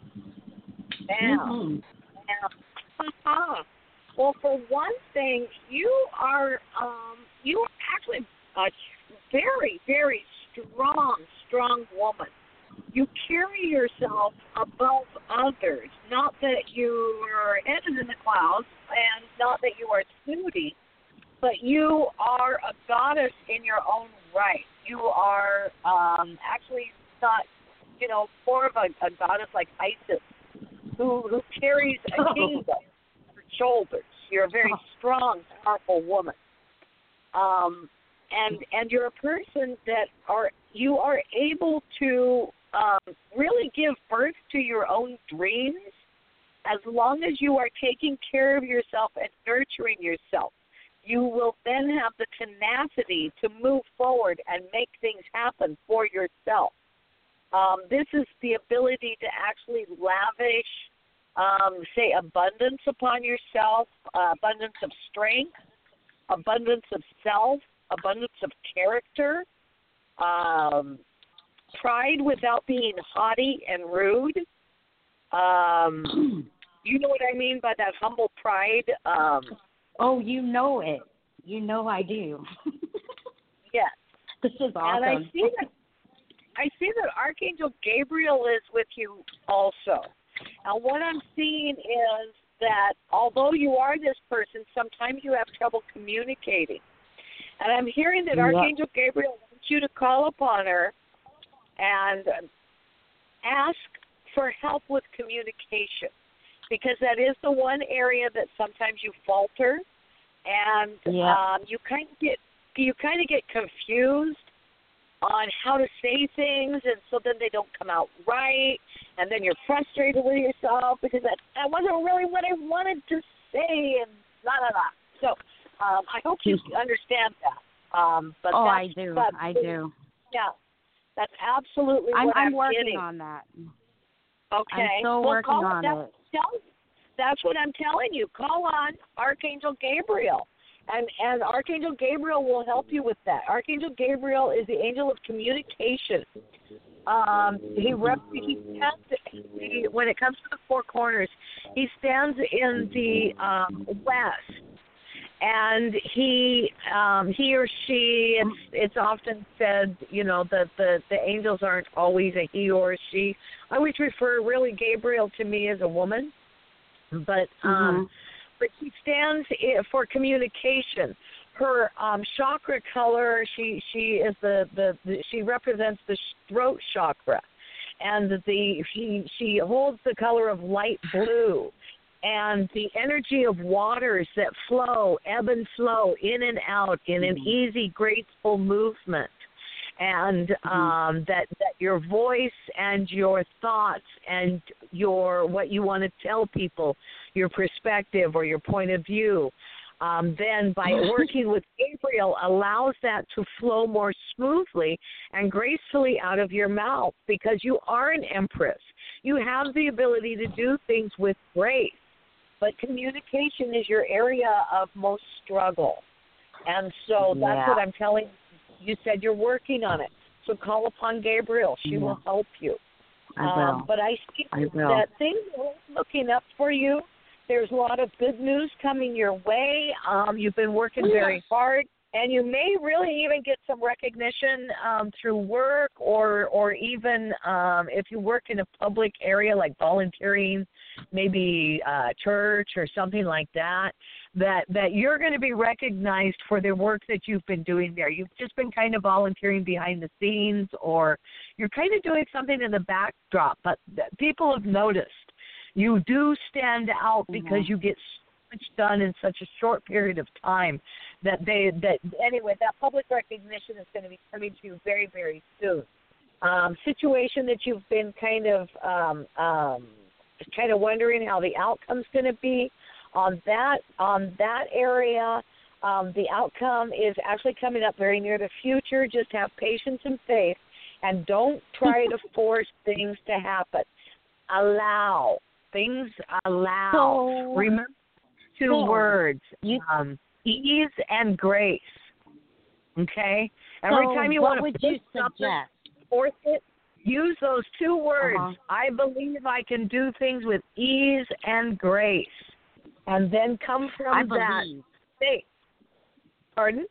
Now, Mm-hmm. now, uh-huh. Well, for one thing, you are um, you are actually a very, very strong, strong woman. You carry yourself above others. Not that you are headed in the clouds, and not that you are snooty, but you are a goddess in your own right. You are um, actually not, you know, more of a, a goddess like Isis, who who carries a kingdom on her shoulders. You're a very strong, powerful woman. Um, and and you're a person that are you are able to um, really give birth to your own dreams as long as you are taking care of yourself and nurturing yourself. You will then have the tenacity to move forward and make things happen for yourself. Um, this is the ability to actually lavish, um, say, abundance upon yourself, uh, abundance of strength, abundance of self, abundance of character, um, pride without being haughty and rude. Um, you know what I mean by that humble pride? Um, Oh, you know it. You know I do. yes. This is awesome. And I see that I see that Archangel Gabriel is with you also. Now, what I'm seeing is that although you are this person, sometimes you have trouble communicating. And I'm hearing that Yeah. Archangel Gabriel wants you to call upon her and ask for help with communication, because that is the one area that sometimes you falter, and Yeah. um, you kind of get you kind of get confused on how to say things, and so then they don't come out right, and then you're frustrated with yourself because that, that wasn't really what I wanted to say, and blah, blah, blah. So um, I hope you understand that. Um, but oh, that's, I do. that's, I do. Yeah, that's absolutely I'm, what I'm I'm working getting. on that. Okay. I'm still well, working call, on that's, it. Tell, that's what I'm telling you. Call on Archangel Gabriel. And and Archangel Gabriel will help you with that. Archangel Gabriel is the angel of communication. Um, he rep, he stands he, when it comes to the four corners. He stands in the um, west, and he um, he or she. It's it's often said, you know, that the the angels aren't always a he or a she. I always refer really Gabriel to me as a woman, but um, Mm-hmm. but he stands for communication. her um, chakra color, she she is the, the, the she represents the throat chakra, and the she she holds the color of light blue, and the energy of waters that flow, ebb and flow in and out in an easy, graceful movement. And um, that that your voice and your thoughts and your what you want to tell people, your perspective or your point of view, um, then by working with Gabriel allows that to flow more smoothly and gracefully out of your mouth, because you are an empress. You have the ability to do things with grace, but communication is your area of most struggle. And so that's Yeah. what I'm telling you. You said you're working on it, so call upon Gabriel. She yeah. will help you. I will. Um, but I see I will. that things are looking up for you. There's a lot of good news coming your way. Um, you've been working very hard, and you may really even get some recognition um, through work, or or even um, if you work in a public area like volunteering, maybe uh, church or something like that. That, that you're going to be recognized for the work that you've been doing there. You've just been kind of volunteering behind the scenes, or you're kind of doing something in the backdrop, but people have noticed. You do stand out because mm-hmm. you get so much done in such a short period of time that they, that anyway, that public recognition is going to be coming to you very, very soon. Um, situation that you've been kind of, um, um, kind of wondering how the outcome's going to be. On that on that area, um, the outcome is actually coming up very near the future. Just have patience and faith, and don't try to force things to happen. Allow. Things allow. So, Remember two so words, you, um, ease and grace. Okay? Every so time you what want to would you put something, suggest? force it, use those two words. Uh-huh. I believe I can do things with ease and grace. And then come from I that believe. state. Pardon?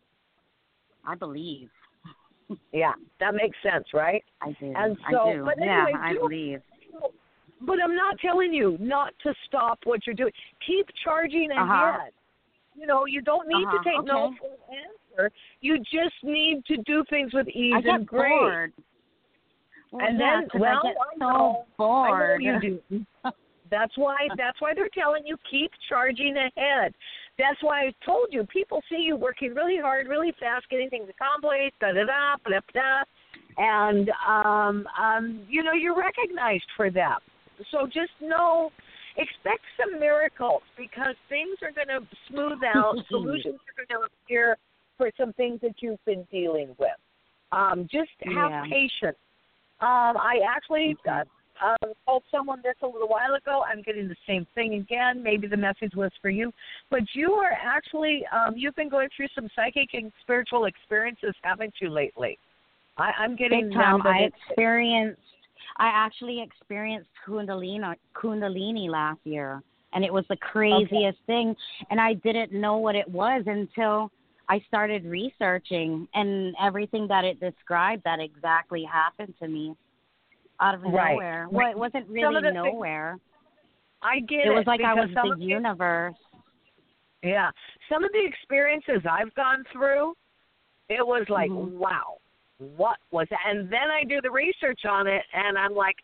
I believe. Yeah, that makes sense, right? I do. And so, I do. But yeah, anyway, I do, believe. But I'm not telling you not to stop what you're doing. Keep charging ahead. Uh-huh. You know, you don't need uh-huh. to take okay. no for an answer. You just need to do things with ease I get and grace. bored. Well, and yeah, then, well, I get I so know, bored. I know you do. That's why that's why they're telling you keep charging ahead. That's why I told you people see you working really hard, really fast, getting things accomplished, da da da, da da, and um, um, you know you're recognized for that. So just know, expect some miracles, because things are going to smooth out. Solutions are going to appear for some things that you've been dealing with. Um, just have yeah. patience. Um, I actually. Uh, Um, told someone this a little while ago. I'm getting the same thing again. Maybe the message was for you. But you are actually, um, you've been going through some psychic and spiritual experiences, haven't you, lately? I, I'm getting Big time. now that I it's, experienced, I actually experienced Kundalini, Kundalini last year, and it was the craziest okay. thing. And I didn't know what it was until I started researching, and everything that it described, that exactly happened to me. Out of right. nowhere. Well, it wasn't really nowhere. Things, I get it. It was like I was the the, universe. Yeah. Some of the experiences I've gone through, it was like, mm-hmm. wow, what was that? And then I do the research on it, and I'm like,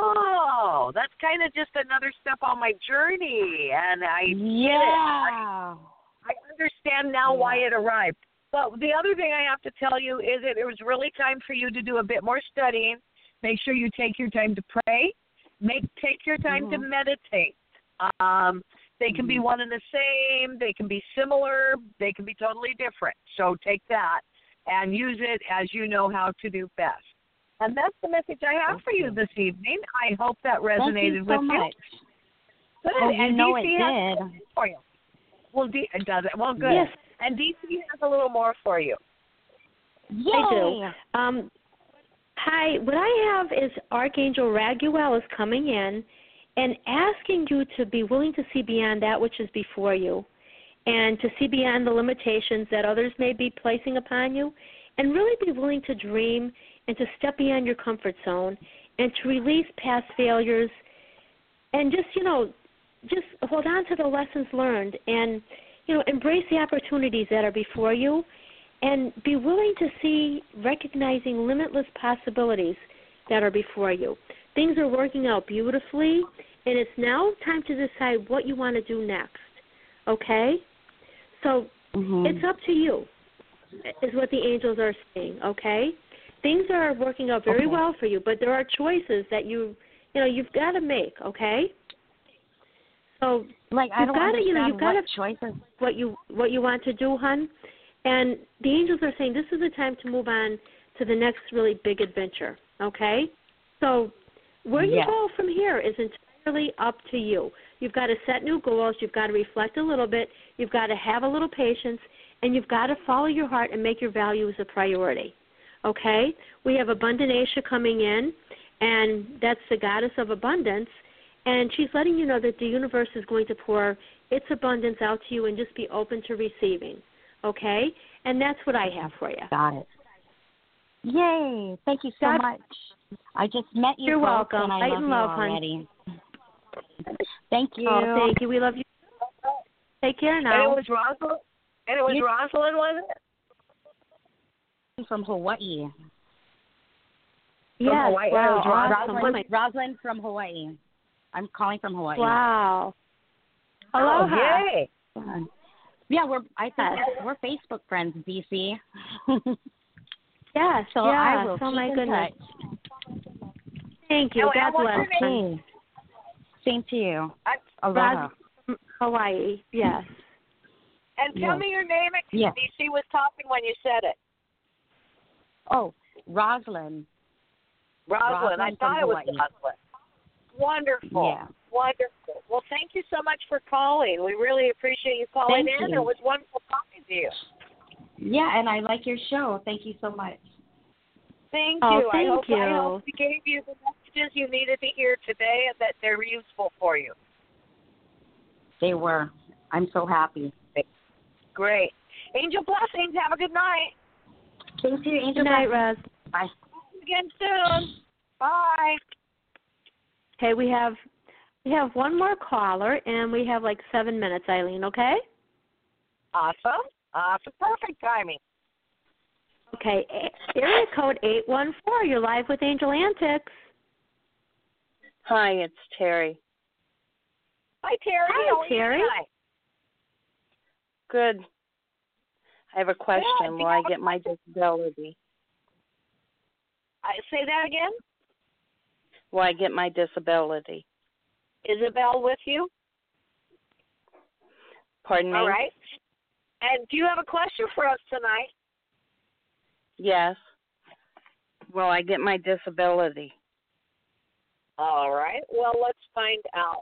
oh, that's kind of just another step on my journey. And I yeah. get it. I, I understand now yeah. why it arrived. But the other thing I have to tell you is that it was really time for you to do a bit more studying. Make sure you take your time to pray. Make take your time mm-hmm. to meditate. Um, they can mm-hmm. be one and the same. They can be similar. They can be totally different. So take that and use it as you know how to do best. And that's the message I have for you this evening. I hope that resonated Thank you so with much. you. Good. Oh, you and know D C it has did. for you. Well, D it does it. Well, good. Yes. And D C has a little more for you. Yay. I do. Um, hi, what I have is Archangel Raguel is coming in and asking you to be willing to see beyond that which is before you, and to see beyond the limitations that others may be placing upon you, and really be willing to dream and to step beyond your comfort zone and to release past failures and just, you know, just hold on to the lessons learned and you know, embrace the opportunities that are before you and be willing to see, recognizing limitless possibilities that are before you. Things are working out beautifully, and it's now time to decide what you want to do next, okay? So mm-hmm. it's up to you, is what the angels are saying, okay? Things are working out very okay. well for you, but there are choices that you, you know, you've got to make, okay? So like I don't gotta, understand you know, you've what gotta, choices. What you what you want to do, hon. And the angels are saying this is the time to move on to the next really big adventure, okay? So where you yes. go from here is entirely up to you. You've got to set new goals. You've got to reflect a little bit. You've got to have a little patience, and you've got to follow your heart and make your values a priority, okay? We have Abundant Asia coming in, and that's the goddess of abundance, and she's letting you know that the universe is going to pour its abundance out to you and just be open to receiving, okay? And that's what I have for you. Got it. Yay. Thank you so God, much. I just met you. You're folks, welcome. And I Light love and you love, already. Hon. Thank you. Oh, thank you. We love you. Take care now. And it was Rosalind? And it was you, Rosalind, was it? From Hawaii. Yes, from Hawaii. wow. Awesome. Rosalind, Rosalind from Hawaii. I'm calling from Hawaii. Wow. Aloha. Oh, yay. Yeah, we're I think we're Facebook friends, D C. Yes, so yes. I will oh keep my in goodness. touch. Thank you. And, God and bless you. Same to you. I, Aloha. Hawaii, yes. And tell yes. me your name. Yes. D C was talking when you said it. Oh, Rosalind. Rosalind. Rosalind I thought it was Hawaii. Rosalind. Wonderful. Yeah. Wonderful. Well, thank you so much for calling. We really appreciate you calling thank in. You. It was wonderful talking to you. Yeah, and I like your show. Thank you so much. Thank oh, you. Thank I hope, you. I hope we gave you the messages you needed to hear today and that they're useful for you. They were. I'm so happy. Great. Angel blessings. Have a good night. Thank you, Angel Good night, blessings. Roz. Bye. Again soon. Bye. Okay, we have we have one more caller, and we have like seven minutes, Eileen, okay? Awesome. Awesome. Perfect timing. Okay, area code eight one four. You're live with Angel Antics. Hi, it's Terry. Hi, Terry. Hi, How are Terry. you tonight? Good. I have a question. Good. Will I get my disability? I say that again? Will I get my disability? Isabel with you? Pardon me? All right. And do you have a question for us tonight? Yes. Will I get my disability? All right. Well, let's find out.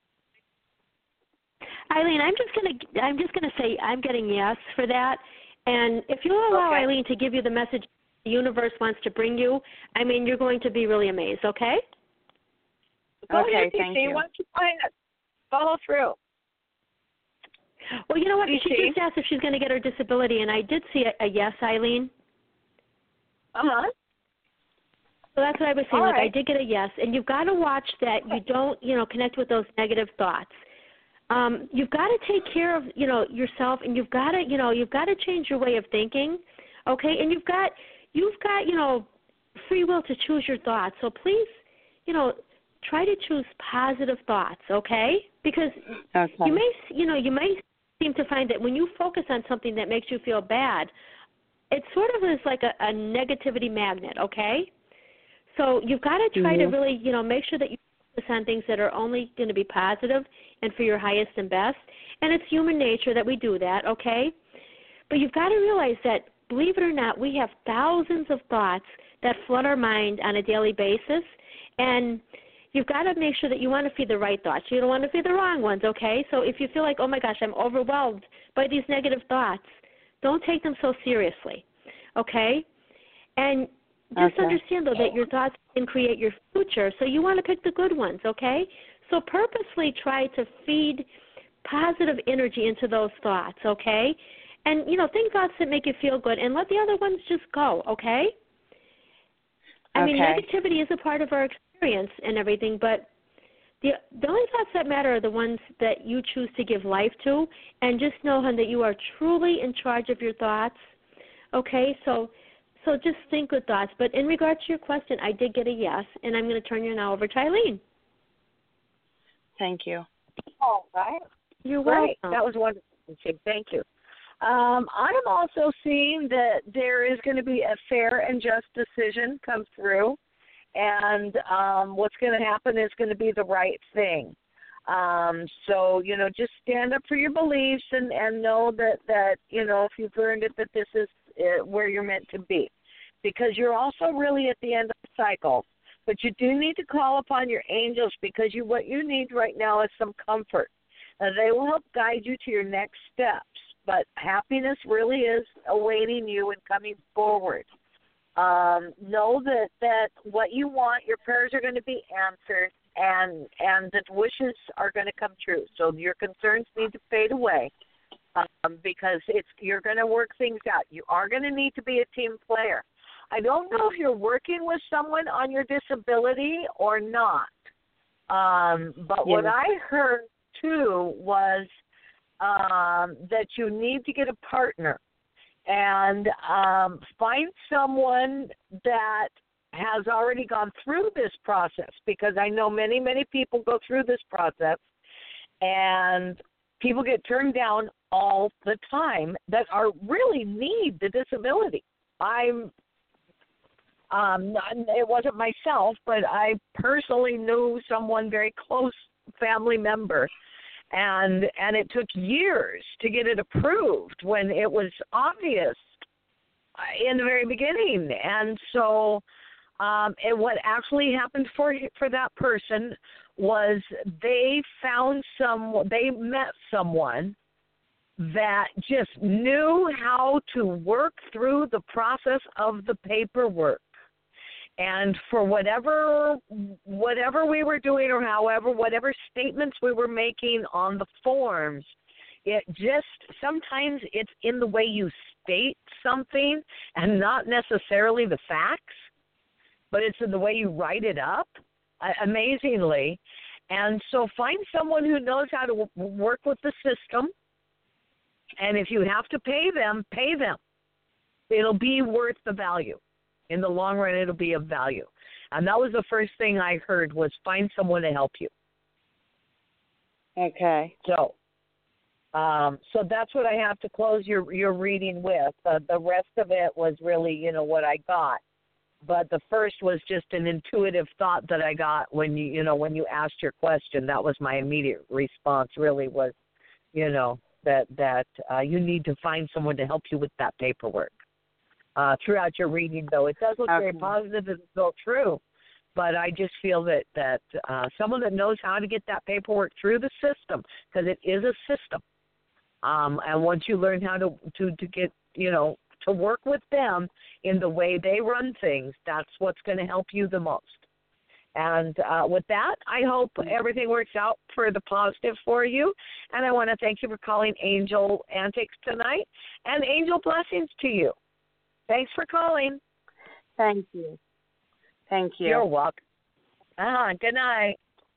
Eileen, I'm just gonna I'm just gonna say I'm getting yes for that. And if you allow okay. Eileen to give you the message the universe wants to bring you, I mean, you're going to be really amazed. Okay? Go okay. ahead, Thank D C. you. Why don't you find it? Follow through. Well, you know what? D C? She just asked if she's going to get her disability, and I did see a, a yes, Eileen. Uh huh. So that's what I was saying. All like right. I did get a yes, and you've got to watch that you don't, you know, connect with those negative thoughts. Um, you've got to take care of, you know, yourself, and you've got to, you know, you've got to change your way of thinking, okay? And you've got, you've got, you know, free will to choose your thoughts. So please, you know, try to choose positive thoughts, okay? Because okay. you may, you know, you may seem to find that when you focus on something that makes you feel bad, it sort of is like a, a negativity magnet, okay? So you've got to try mm-hmm. to really, you know, make sure that you focus on things that are only going to be positive and for your highest and best. And it's human nature that we do that, okay? But you've got to realize that, believe it or not, we have thousands of thoughts that flood our mind on a daily basis. And you've got to make sure that you want to feed the right thoughts. You don't want to feed the wrong ones, okay? So if you feel like, oh, my gosh, I'm overwhelmed by these negative thoughts, don't take them so seriously, okay? And just okay. understand, though, that your thoughts can create your future, so you want to pick the good ones, okay? So purposely try to feed positive energy into those thoughts, okay? And, you know, think thoughts that make you feel good and let the other ones just go, okay? I okay. mean, negativity is a part of our experience and everything, but the the only thoughts that matter are the ones that you choose to give life to, and just know, hon, that you are truly in charge of your thoughts. Okay, so so just think good thoughts. But in regards to your question, I did get a yes, and I'm going to turn you now over to Eileen. Thank you. All right. You're Great. welcome. That was wonderful. Thank you. Um, I'm also seeing that there is going to be a fair and just decision come through, and um, what's going to happen is going to be the right thing. Um, so, you know, just stand up for your beliefs and, and know that, that, you know, if you've earned it, that this is uh, where you're meant to be. Because you're also really at the end of the cycle. But you do need to call upon your angels, because you what you need right now is some comfort. Uh, they will help guide you to your next steps. But happiness really is awaiting you and coming forward. Um, know that, that what you want, your prayers are going to be answered, and and that wishes are going to come true. So your concerns need to fade away, um, because it's you're going to work things out. You are going to need to be a team player. I don't know if you're working with someone on your disability or not, um, but yeah. What I heard, too, was um, that you need to get a partner and um, find someone that has already gone through this process, because I know many, many people go through this process, and people get turned down all the time that are really need the disability. I'm Um, it wasn't myself, but I personally knew someone very close, family member, and and it took years to get it approved when it was obvious in the very beginning. And so, um, and what actually happened for for that person was they found some, they met someone that just knew how to work through the process of the paperwork. And for whatever whatever we were doing, or however, whatever statements we were making on the forms, it just, sometimes it's in the way you state something and not necessarily the facts, but it's in the way you write it up, amazingly. And so find someone who knows how to work with the system, and if you have to pay them, pay them. It'll be worth the value. In the long run, it'll be of value. And that was the first thing I heard, was find someone to help you. Okay. So um, so that's what I have to close your, your reading with. Uh, the rest of it was really, you know, what I got. But the first was just an intuitive thought that I got when you, you know, when you asked your question. That was my immediate response, really, was, you know, that, that uh, you need to find someone to help you with that paperwork. Uh, throughout your reading, though, it does look okay. very positive and so true. But I just feel that that uh, someone that knows how to get that paperwork through the system, because it is a system. Um, and once you learn how to, to to get, you know, to work with them in the way they run things, that's what's going to help you the most. And uh, with that, I hope everything works out for the positive for you. And I want to thank you for calling Angel Antics tonight, and angel blessings to you. Thanks for calling. Thank you. Thank you. You're welcome. Ah, good night.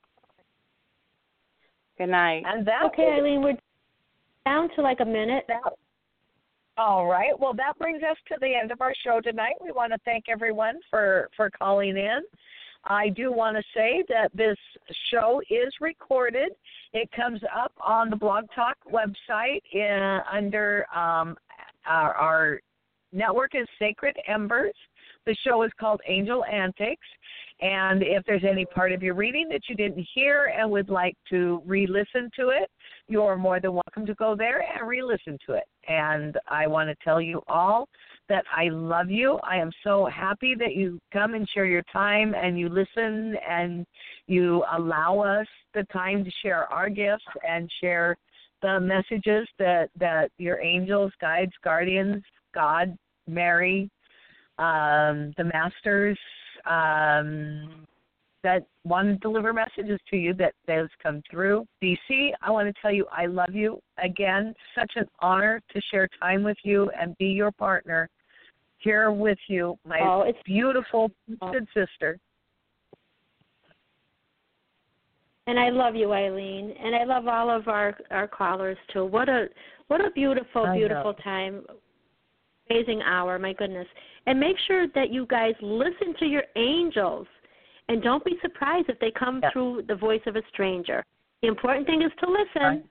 Good night. And that okay, was, Eileen, we're down to like a minute. That, all right. Well, that brings us to the end of our show tonight. We want to thank everyone for, for calling in. I do want to say that this show is recorded. It comes up on the Blog Talk website in, under um, our, our network is Sacred Embers. The show is called Angel Antics. And if there's any part of your reading that you didn't hear and would like to re-listen to it, you're more than welcome to go there and re-listen to it. And I want to tell you all that I love you. I am so happy that you come and share your time and you listen and you allow us the time to share our gifts and share the messages that, that your angels, guides, guardians, God, Mary, um, the masters um, that want to deliver messages to you, that those come through. D C, I want to tell you I love you. Again, such an honor to share time with you and be your partner here with you, my oh, it's beautiful good sister. And I love you, Eileen, and I love all of our our callers too. What a what a beautiful, I beautiful know. time, amazing hour. My goodness! And make sure that you guys listen to your angels, and don't be surprised if they come Yeah. through the voice of a stranger. The important thing is to listen. Right.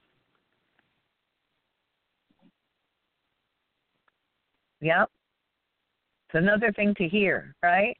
Yep. It's another thing to hear, right?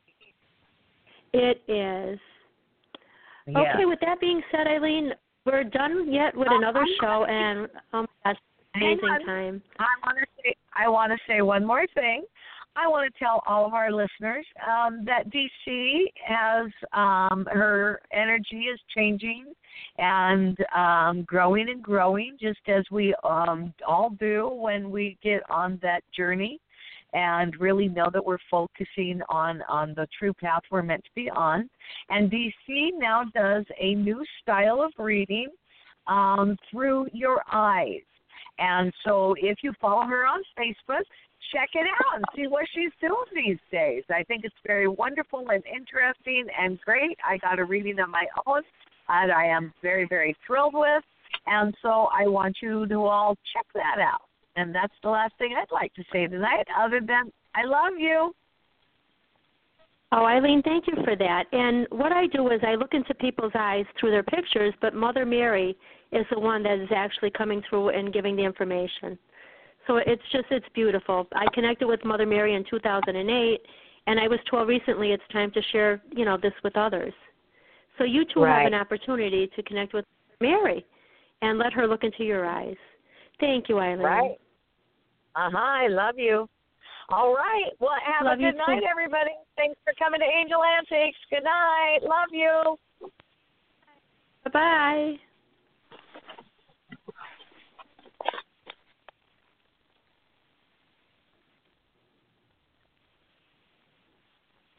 It is. Yeah. Okay, with that being said, Eileen, we're done yet with another show, and oh my gosh, amazing Hang on. time. I want to say I want to say one more thing. I want to tell all of our listeners um, that D C has um, her energy is changing and um, growing and growing, just as we um, all do when we get on that journey and really know that we're focusing on, on the true path we're meant to be on. And D C now does a new style of reading um, through your eyes. And so if you follow her on Facebook, check it out and see what she's doing these days. I think it's very wonderful and interesting and great. I got a reading of my own that I am very, very thrilled with. And so I want you to all check that out. And that's the last thing I'd like to say tonight, other than I love you. Oh, Eileen, thank you for that. And what I do is I look into people's eyes through their pictures, but Mother Mary is the one that is actually coming through and giving the information. So it's just, it's beautiful. I connected with Mother Mary in two thousand eight, and I was told recently it's time to share, you know, this with others. So you two Right. have an opportunity to connect with Mary and let her look into your eyes. Thank you, Eileen. Right. Uh-huh, I love you. All right. Well, have Love a you good night, too. everybody. Thanks for coming to Angel Antiques. Good night. Love you. Bye-bye.